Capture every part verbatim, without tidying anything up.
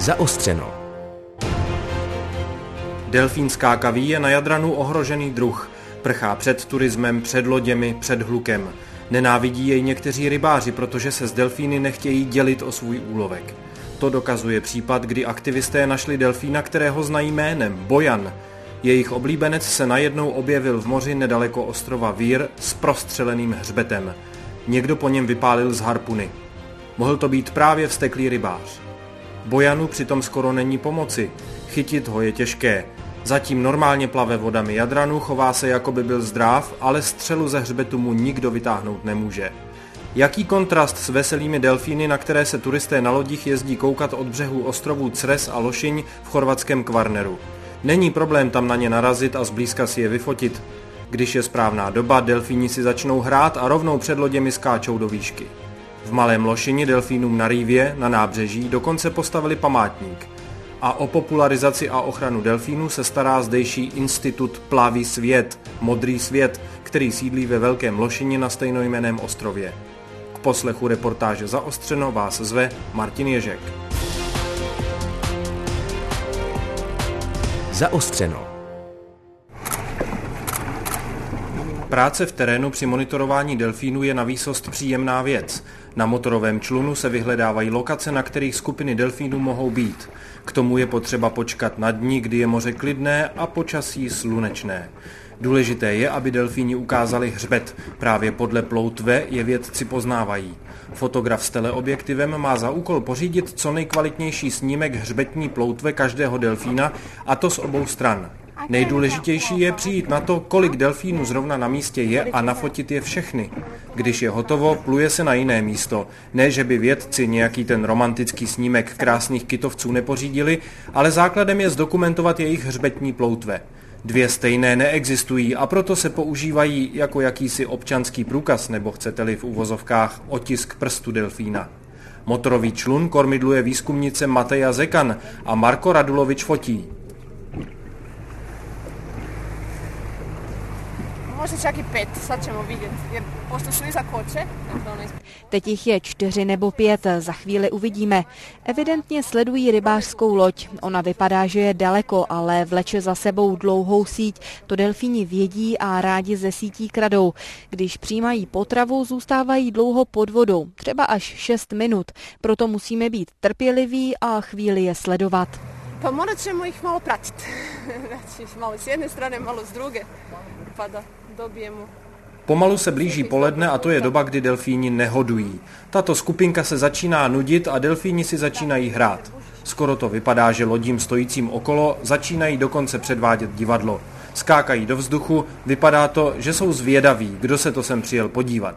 Zaostřeno. Delfín skákavý je na Jadranu ohrožený druh. Prchá před turismem, před loděmi, před hlukem. Nenávidí jej někteří rybáři, protože se s delfíny nechtějí dělit o svůj úlovek. To dokazuje případ, kdy aktivisté našli delfína, kterého znají jménem Bojan. Jejich oblíbenec se najednou objevil v moři nedaleko ostrova Vír s prostřeleným hřbetem. Někdo po něm vypálil z harpuny. Mohl to být právě vzteklý rybář. Bojanu přitom skoro není pomoci. Chytit ho je těžké. Zatím normálně plave vodami Jadranu, chová se, jako by byl zdráv, ale střelu ze hřbetu mu nikdo vytáhnout nemůže. Jaký kontrast s veselými delfíny, na které se turisté na lodích jezdí koukat od břehů ostrovů Cres a Lošinj v chorvatském Kvarneru. Není problém tam na ně narazit a zblízka si je vyfotit. Když je správná doba, delfíni si začnou hrát a rovnou před loděmi skáčou do výšky. V Malém Lošini delfínům na Rývě, na nábřeží, dokonce postavili památník. A o popularizaci a ochranu delfínů se stará zdejší institut Plavý svět, Modrý svět, který sídlí ve Velkém Lošini na stejnojmenném ostrově. K poslechu reportáže Zaostřeno vás zve Martin Ježek. Zaostřeno. Práce v terénu při monitorování delfínů je navýsost příjemná věc. Na motorovém člunu se vyhledávají lokace, na kterých skupiny delfínů mohou být. K tomu je potřeba počkat na dni, kdy je moře klidné a počasí slunečné. Důležité je, aby delfíni ukázali hřbet. Právě podle ploutve je vědci poznávají. Fotograf s teleobjektivem má za úkol pořídit co nejkvalitnější snímek hřbetní ploutve každého delfína, a to z obou stran. Nejdůležitější je přijít na to, kolik delfínů zrovna na místě je, a nafotit je všechny. Když je hotovo, pluje se na jiné místo. Ne, že by vědci nějaký ten romantický snímek krásných kytovců nepořídili, ale základem je zdokumentovat jejich hřbetní ploutve. Dvě stejné neexistují a proto se používají jako jakýsi občanský průkaz, nebo chcete-li v uvozovkách otisk prstu delfína. Motorový člun kormidluje výzkumnice Mateja Zekan a Marko Radulovič fotí. Možda čak i pět, sad ćemo vidět, jer pošto su iza koče. Teď jich je čtyři nebo pět, za chvíli uvidíme. Evidentně sledují rybářskou loď. Ona vypadá, že je daleko, ale vleče za sebou dlouhou síť. To delfíni vědí a rádi ze sítí kradou. Když přijímají potravu, zůstávají dlouho pod vodou, třeba až šest minut. Proto musíme být trpěliví a chvíli je sledovat. Pa morat ćemo ih malo pratiti. Znači, malo s jedne strane, malo s druge. Pa da dobijemo. Pomalu se blíží poledne a to je doba, kdy delfíni nehodují. Tato skupinka se začíná nudit a delfíni si začínají hrát. Skoro to vypadá, že lodím stojícím okolo začínají dokonce předvádět divadlo. Skákají do vzduchu, vypadá to, že jsou zvědaví, kdo se to sem přijel podívat.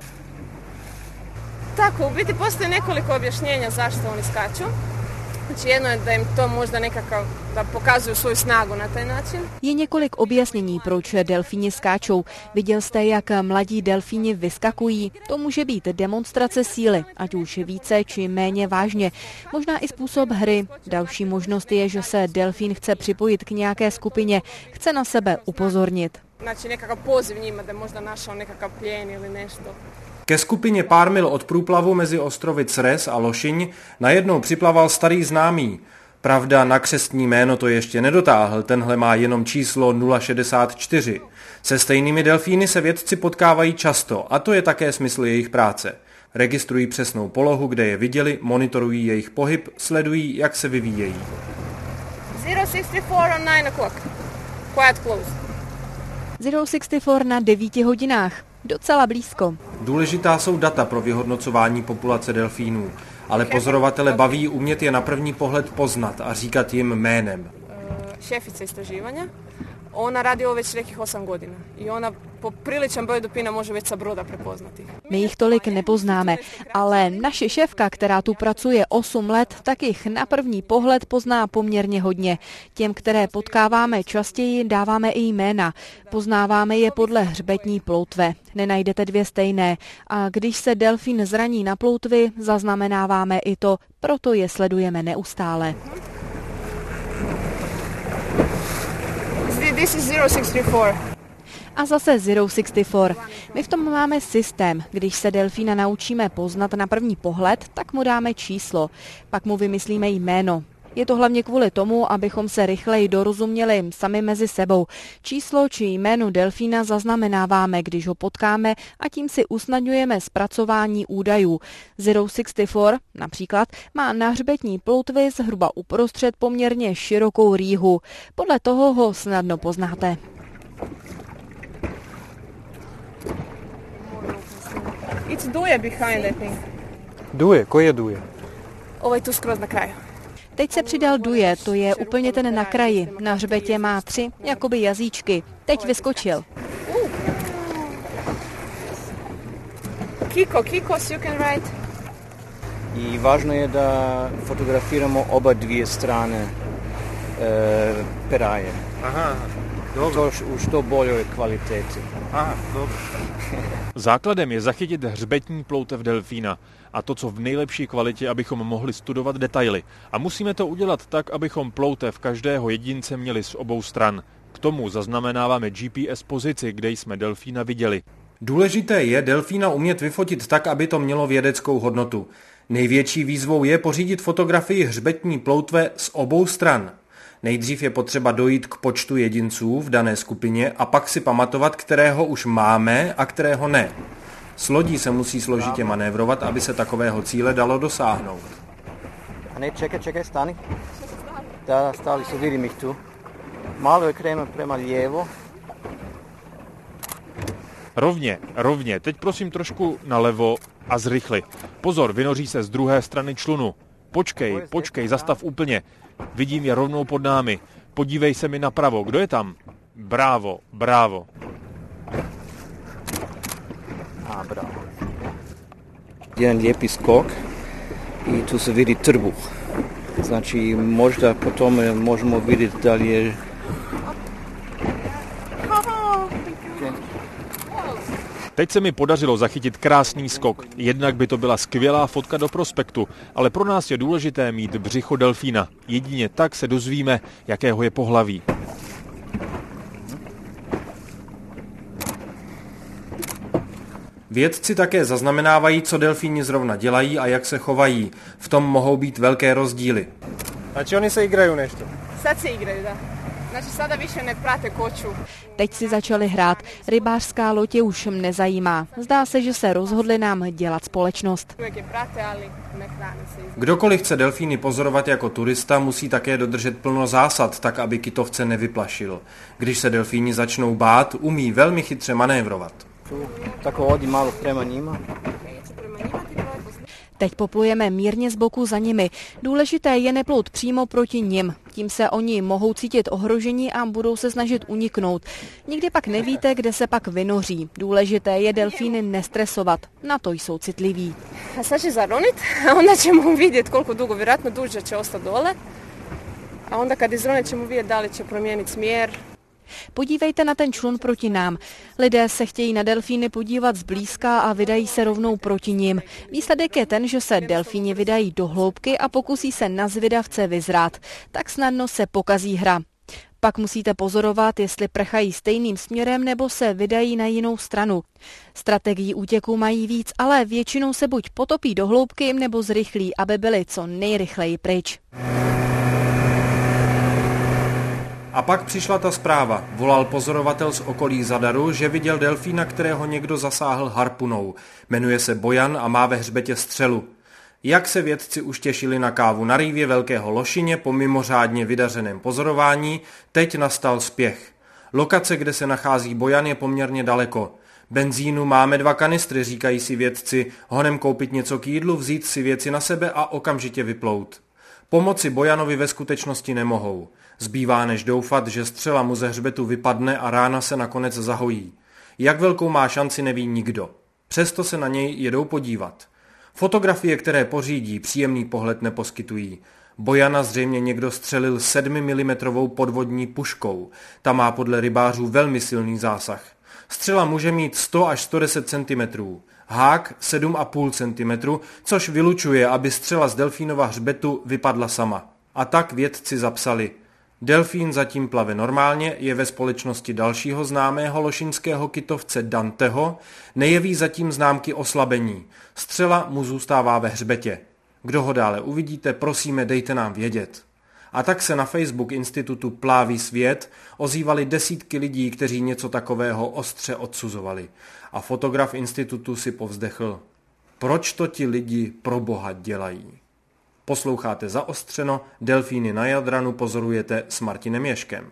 Tako, u biti postoji nekoliko objašnjenja zašto oni skaču. Znači jedno je da im to možda nekakav, da pokazuju svoju snagu na taj način. Je několik objasnění, proč delfíni skáčou. Viděl jste, jak mladí delfíni vyskakují? To může být demonstrace síly, ať už více či méně vážně. Možná i způsob hry. Další možnost je, že se delfín chce připojit k nějaké skupině, chce na sebe upozornit. Znači nekakav poziv njima da možda našao nekakav plijen ili nešto. Ke skupině pár mil od průplavu mezi ostrovy Cres a Lošinj najednou připlaval starý známý. Pravda, na křestní jméno to ještě nedotáhl, tenhle má jenom číslo nula šedesát čtyři. Se stejnými delfíny se vědci potkávají často a to je také smysl jejich práce. Registrují přesnou polohu, kde je viděli, monitorují jejich pohyb, sledují, jak se vyvíjejí. zero six three four on nine o'clock. Quiet close. zero six four na devíti hodinách. Docela blízko. Důležitá jsou data pro vyhodnocování populace delfínů, ale pozorovatele baví umět je na první pohled poznat a říkat jim jménem. Šefica istraživanja, ona radi ovo već nekih osam godina i ona po priličan broj delfína može već sa broda prepoznati. My jich tolik nepoznáme, ale naše šéfka, která tu pracuje osm let, tak jich na první pohled pozná poměrně hodně. Těm, které potkáváme častěji, dáváme i jména. Poznáváme je podle hřbetní ploutve. Nenajdete dvě stejné. A když se delfín zraní na ploutvi, zaznamenáváme i to, proto je sledujeme neustále. This is zero six three four. A zase zero six four. My v tom máme systém. Když se delfína naučíme poznat na první pohled, tak mu dáme číslo. Pak mu vymyslíme jméno. Je to hlavně kvůli tomu, abychom se rychleji dorozuměli sami mezi sebou. Číslo či jméno delfína zaznamenáváme, když ho potkáme, a tím si usnadňujeme zpracování údajů. Zero šedesát čtyři například má na hřbetní ploutvi zhruba uprostřed poměrně širokou rýhu. Podle toho ho snadno poznáte. It's duje behind, I think. Duje, koji je duje? Ovaj tu skroz na kraju. Teď se přidal duje, to je úplně ten na kraji. Na hřbetě má tři, jakoby jazyčky. Teď vyskočil. Kiko, Kikos, you can write. I važno je da fotografiramo oba dvije strane e, peraje. Aha, To u što boljoj kvaliteti. Aha, dobře. Základem je zachytit hřbetní ploutev delfína a to, co v nejlepší kvalitě, abychom mohli studovat detaily. A musíme to udělat tak, abychom ploutev každého jedince měli z obou stran. K tomu zaznamenáváme G P S pozici, kde jsme delfína viděli. Důležité je delfína umět vyfotit tak, aby to mělo vědeckou hodnotu. Největší výzvou je pořídit fotografii hřbetní ploutve z obou stran. Nejdřív je potřeba dojít k počtu jedinců v dané skupině a pak si pamatovat, kterého už máme a kterého ne. S lodí se musí složitě manévrovat, aby se takového cíle dalo dosáhnout. A ne, čekaj, čekaj, stani. Da, stali su, vidim ih tu. Malo je krenuo prema lijevo. Rovně, rovně, teď prosím trošku nalevo a zrychli. Pozor, vynoří se z druhé strany člunu. Počkej, počkej, zastav úplně. Vidím je rovnou pod námi. Podívej se mi napravo, kdo je tam? Bravo, bravo. A, bravo. Jedan lijepi skok i tu se vidi trbuh. Znači, možda po tome možemo vidjeti da li je... Teď se mi podařilo zachytit krásný skok. Jednak by to byla skvělá fotka do prospektu, ale pro nás je důležité mít břicho delfína. Jedině tak se dozvíme, jakého je pohlaví. Vědci také zaznamenávají, co delfíni zrovna dělají a jak se chovají. V tom mohou být velké rozdíly. Znači oni se igraju nešto? Sad se igraju, da. Znači sada više ne prate koču. Teď si začali hrát. Rybářská loď je už nezajímá. Zdá se, že se rozhodli nám dělat společnost. Uvijek je prate, ali ne hrane se izgleda. Kdokoliv chce delfíny pozorovat jako turista, musí také dodržet plno zásad, tak aby kytovce nevyplašil. Když se delfíni začnou bát, umí velmi chytře manévrovat. Tako odi malo prema njima. Teď poplujeme mírně z boku za nimi. Důležité je neplout přímo proti nim. Tím se oni mohou cítit ohrožení a budou se snažit uniknout. Nikdy pak nevíte, kde se pak vynoří. Důležité je delfíny nestresovat. Na to jsou citliví. A sad će zaronit, a onda ćemo vidjeti koliko dugo, vjerojatno duže će ostati dole. A onda kad izrone ćemo vidjeti da li će promijeniti smjer. Podívejte na ten člun proti nám. Lidé se chtějí na delfíny podívat zblízka a vydají se rovnou proti nim. Výsledek je ten, že se delfíni vydají do hloubky a pokusí se na zvědavce vyzrát. Tak snadno se pokazí hra. Pak musíte pozorovat, jestli prchají stejným směrem nebo se vydají na jinou stranu. Strategií útěku mají víc, ale většinou se buď potopí do hloubky nebo zrychlí, aby byli co nejrychleji pryč. A pak přišla ta zpráva. Volal pozorovatel z okolí Zadaru, že viděl delfína, kterého někdo zasáhl harpunou. Jmenuje se Bojan a má ve hřbetě střelu. Jak se vědci už těšili na kávu na rývě Velkého Lošině po mimořádně vydařeném pozorování, teď nastal spěch. Lokace, kde se nachází Bojan, je poměrně daleko. Benzínu máme dva kanistry, říkají si vědci, honem koupit něco k jídlu, vzít si věci na sebe a okamžitě vyplout. Pomoci Bojanovi ve skutečnosti nemohou. Zbývá než doufat, že střela mu ze hřbetu vypadne a rána se nakonec zahojí. Jak velkou má šanci, neví nikdo. Přesto se na něj jedou podívat. Fotografie, které pořídí, příjemný pohled neposkytují. Bojana zřejmě někdo střelil sedmimilimetrovou podvodní puškou. Ta má podle rybářů velmi silný zásah. Střela může mít sto až sto deset centimetrů. Hák sedm a půl centimetru, což vylučuje, aby střela z delfínova hřbetu vypadla sama. A tak vědci zapsali. Delfín zatím plave normálně, je ve společnosti dalšího známého lošinského kytovce Danteho, nejeví zatím známky oslabení. Střela mu zůstává ve hřbetě. Kdo ho dále uvidíte, prosíme, dejte nám vědět. A tak se na Facebook institutu Plávý svět ozývali desítky lidí, kteří něco takového ostře odsuzovali. A fotograf institutu si povzdechl: proč to ti lidi pro boha dělají? Posloucháte Zaostřeno, delfíny na Jadranu pozorujete s Martinem Ježkem.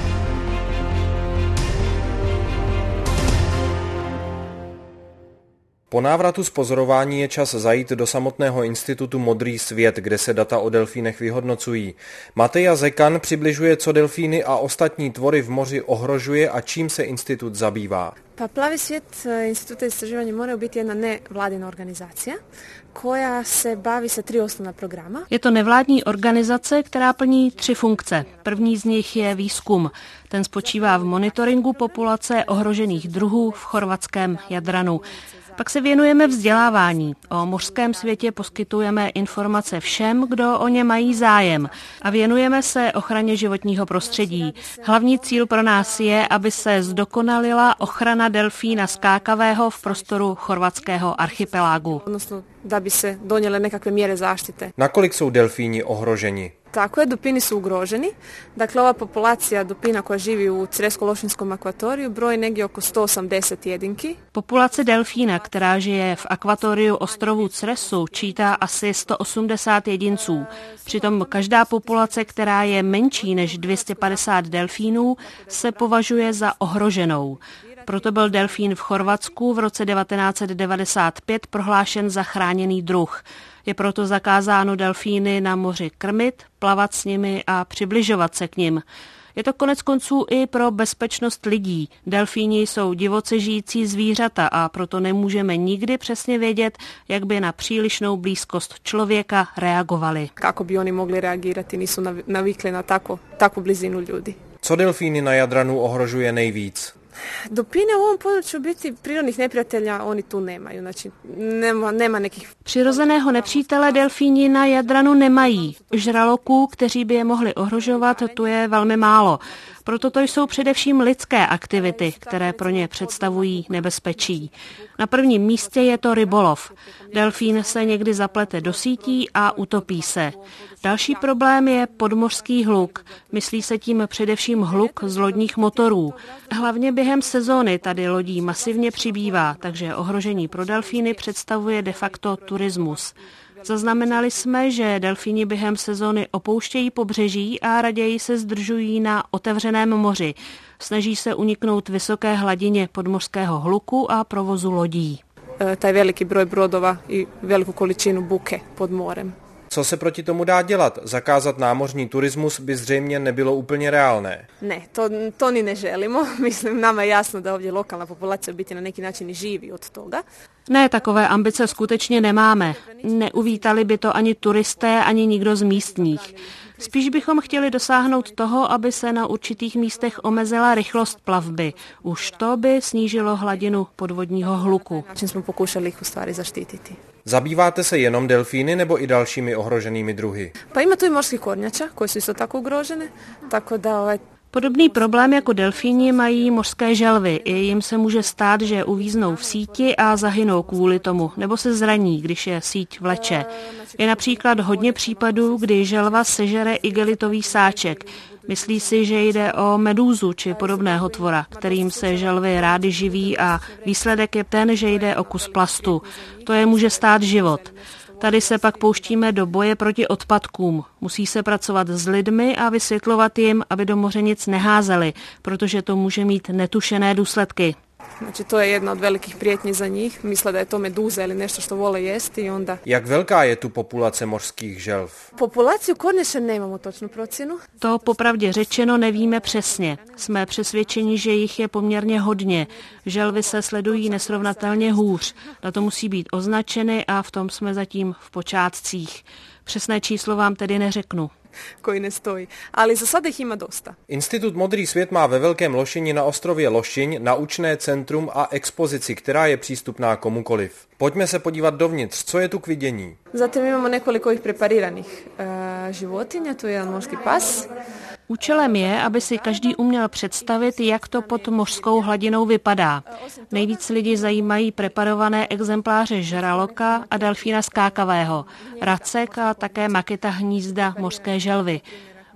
Po návratu z pozorování je čas zajít do samotného institutu Modrý svět, kde se data o delfínech vyhodnocují. Mateja Zekan přibližuje, co delfíny a ostatní tvory v moři ohrožuje a čím se institut zabývá. Pa Plavi svijet Instituta istraživanja mora biti jedna nevladina organizacija koja se bavi sa tri osnovna programa. Je to nevládní organizace, která plní tři funkce. První z nich je výzkum. Ten spočívá v monitoringu populace ohrožených druhů v chorvatském Jadranu. Pak se věnujeme vzdělávání. O mořském světě poskytujeme informace všem, kdo o ně mají zájem. A věnujeme se ochraně životního prostředí. Hlavní cíl pro nás je, aby se zdokonalila ochrana delfína skákavého v prostoru chorvatského archipelágu. Odnosno da bi se donijele nekakve mjere zaštite. Nakolik jsou delfíni ohroženi? Tako je, dupini su ugroženi. Dakle, ova populacija dupina koja živi u Cresko-Lošinjskom akvatoriju broji negdje oko sto osamdeset jedinki. Populace delfína, která žije v akvatoriu ostrovu Cresu, čítá asi sto osmdesát jedinců. Přitom každá populace, která je menší než dvě stě padesát delfínů, se považuje za ohroženou. Proto byl delfín v Chorvatsku v roce devatenáct set devadesát pět prohlášen za chráněný druh. Je proto zakázáno delfíny na moři krmit, plavat s nimi a přibližovat se k nim. Je to konec konců i pro bezpečnost lidí. Delfíni jsou divoce žijící zvířata a proto nemůžeme nikdy přesně vědět, jak by na přílišnou blízkost člověka reagovali. Kako bi oni mogli reagirati, nisu navikli na tako, takvu blizinu ljudi. Co delfíny na Jadranu ohrožuje nejvíc? Dupine u ovom području biti prirodnih neprijatelja oni tu nemaju, znači nema, nema nekih... Přirozeného nepřítele delfíni na Jadranu nemají. Žraloků, kteří by je mohli ohrožovat, tu je velmi málo. Proto to jsou především lidské aktivity, které pro ně představují nebezpečí. Na prvním místě je to rybolov. Delfín se někdy zaplete do sítí a utopí se. Další problém je podmořský hluk. Myslí se tím především hluk z lodních motorů. Hlavně během sezóny tady lodí masivně přibývá, takže ohrožení pro delfíny představuje de facto turismus. Zaznamenali jsme, že delfíni během sezóny opouštějí pobřeží a raději se zdržují na otevřeném moři. Snaží se uniknout vysoké hladině podmořského hluku a provozu lodí. E, taj veliki broj brodova i veliku količinu buke pod morem. Co se proti tomu dá dělat? Zakázat námořní turismus by zřejmě nebylo úplně reálné. Ne, to, to ni ne želimo. Mislim, nama je jasno da ovdje lokalna populacija biti na neki način i živi od toga. Ne, takové ambice skutečně nemáme. Neuvítali by to ani turisté, ani nikdo z místních. Spíš bychom chtěli dosáhnout toho, aby se na určitých místech omezila rychlost plavby. Už to by snížilo hladinu podvodního hluku. Čím jsme pokušali ih u stvari zaštititi. Zabýváte se jenom delfíny nebo i dalšími ohroženými druhy? Pa ima tu i morskih kornjača koji su isto tako ugrožene, tako da ovaj Podobný problém jako delfíni mají mořské želvy. I jim se může stát, že uvíznou v síti a zahynou kvůli tomu, nebo se zraní, když je síť vleče. Je například hodně případů, kdy želva sežere igelitový sáček. Myslí si, že jde o medúzu či podobného tvora, kterým se želvy rády živí a výsledek je ten, že jde o kus plastu. To je může stát život. Tady se pak pouštíme do boje proti odpadkům. Musí se pracovat s lidmi a vysvětlovat jim, aby do moře nic neházeli, protože to může mít netušené důsledky. Znači to je jedna od velikih prijetnji za njih. Misle da je to meduza ili nešto što vole jesti i onda... Jak velká je tu populace mořských želv? Populaciju kornjača nemamo točnu procjenu. To popravdě řečeno nevíme přesně. Jsme přesvědčeni, že jich je poměrně hodně. Želvy se sledují nesrovnatelně hůř. Na to musí být označeny a v tom jsme zatím v počátcích. Přesné číslo vám tedy neřeknu. Koji ne stoji, ali za sada ih ima dosta. Institut Modrý svět má ve Velkém Lošini na ostrově Lošinj naučné centrum a expozici, která je přístupná komukoliv. Pojďme se podívat dovnitř, co je tu k vidění. Zatim imamo nekoliko ovih prepariranih e, životinja, tu je jedan morski pas. Účelem je, aby si každý uměl představit, jak to pod mořskou hladinou vypadá. Nejvíc lidi zajímají preparované exempláře žraloka a delfína skákavého, racek a také maketa hnízda mořské želvy.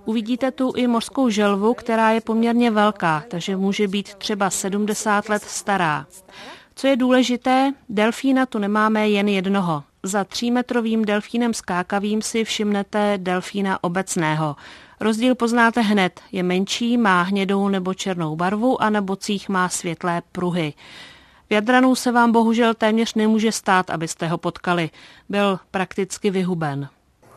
Uvidíte tu i mořskou želvu, která je poměrně velká, takže může být třeba sedmdesát let stará. Co je důležité, delfína tu nemáme jen jednoho. Za třímetrovým delfínem skákavým si všimnete delfína obecného. Rozdíl poznáte hned. Je menší, má hnědou nebo černou barvu a na bocích má světlé pruhy. V Jadranu se vám bohužel téměř nemůže stát, abyste ho potkali. Byl prakticky vyhuben.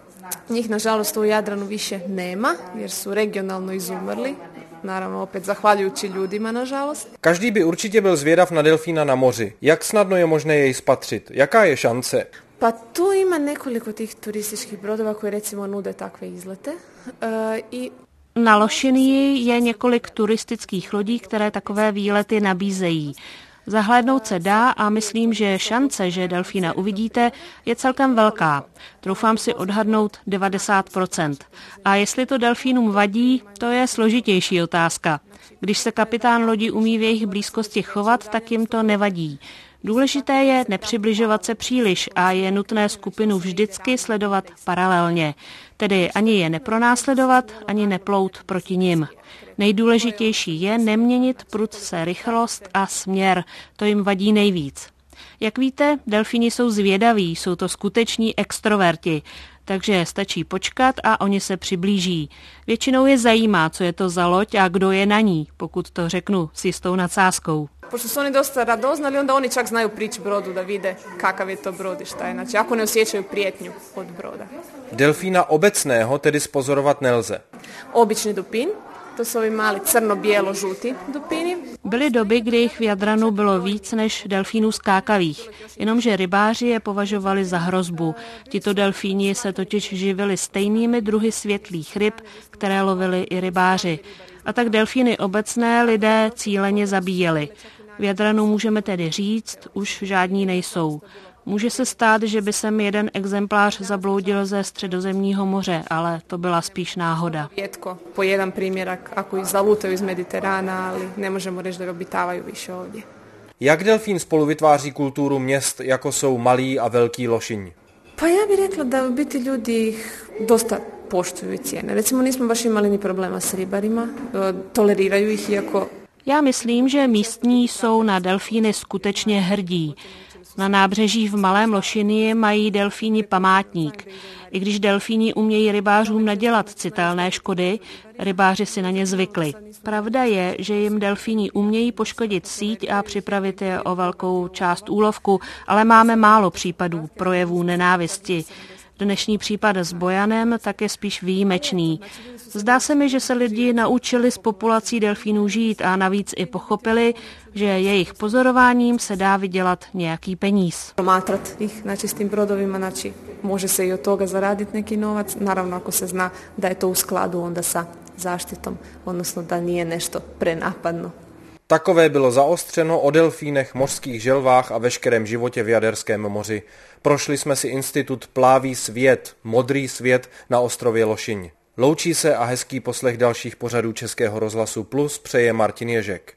Njih nažalost u Jadranu više nema jer su regionalno izumrli. Naravno opět zahvaljujući ljudima, nažalost. Každý by určitě byl zvědav na delfína na moři. Jak snadno je možné jej spatřit? Jaká je šance? Pa tu ima nekoliko tih turističkih brodova koji recimo nude takve izlete. E, i Na Lošinii je několik turistických lodí, které takové výlety nabízejí. Zahlédnout se dá a myslím, že šance, že delfína uvidíte, je celkem velká. Troufám si odhadnout devadesát procent. A jestli to delfínům vadí, to je složitější otázka. Když se kapitán lodi umí v jejich blízkosti chovat, tak jim to nevadí. Důležité je nepřibližovat se příliš a je nutné skupinu vždycky sledovat paralelně. Tedy ani je nepronásledovat, ani neplout proti nim. Nejdůležitější je neměnit prudce rychlost a směr, to jim vadí nejvíc. Jak víte, delfíni jsou zvědaví, jsou to skuteční extroverti, takže stačí počkat a oni se přiblíží. Většinou je zajímá, co je to za loď a kdo je na ní, pokud to řeknu s jistou nadsázkou. Pošto su oni dosta radoznali, onda oni čak znaju prići brodu da vide kakav je to brod i šta je. Znači, ako ne osjećaju prijetnju od broda. Delfína obecného tedy spozorovat nelze. Obični dupin, to jsou ovi mali crno-bijelo-žuti dupini. Byly doby, kdy jich v Jadranu bylo víc než delfínů skákavých, jenomže rybáři je považovali za hrozbu. Tito delfíni se totiž živili stejnými druhy světlých ryb, které lovili i rybáři. A tak delfíny obecné lidé cíleně zabíjeli. V Jadranu můžeme tedy říct, už žádní nejsou. Může se stát, že by sem jeden exemplář zabloudil ze Středozemního moře, ale to byla spíš náhoda. Rijetko po jedan primjerak ako ih zalutaju iz Mediterana, ali ne možemo reći da obitavaju više ovdje. Jak delfín spolu vytváří kulturu měst, jako jsou Malý a Velký Lošinj? Pa ja bih rekla da u biti ljudi ih dosta poštuju i cijene. Recimo nismo baš imali ni problema s ribarima, toleriraju ih iako... Já myslím, že místní jsou na delfíny skutečně hrdí. Na nábřeží v Malém Lošinii mají delfíni památník. I když delfíni umějí rybářům nadělat citelné škody, rybáři si na ně zvykli. Pravda je, že jim delfíni umějí poškodit síť a připravit je o velkou část úlovku, ale máme málo případů projevů nenávisti. Dnešní případ s Bojanem tak je spíš výjimečný. Zdá se mi, že se lidi naučili s populací delfínů žít a navíc i pochopili, že jejich pozorováním se dá vydělat nějaký peníz. Promatrat ih, znači s tim brodovima, znači može se i od toga zaraditi neki novac, naravno ako se zna da je to u skladu onda sa zaštitom, odnosno da nije nešto prenapadno. Takové bylo zaostřeno o delfínech, mořských želvách a veškerém životě v Jaderském moři. Prošli jsme si institut Plávý svět, modrý svět na ostrově Lošinj. Loučí se a hezký poslech dalších pořadů Českého rozhlasu Plus přeje Martin Ježek.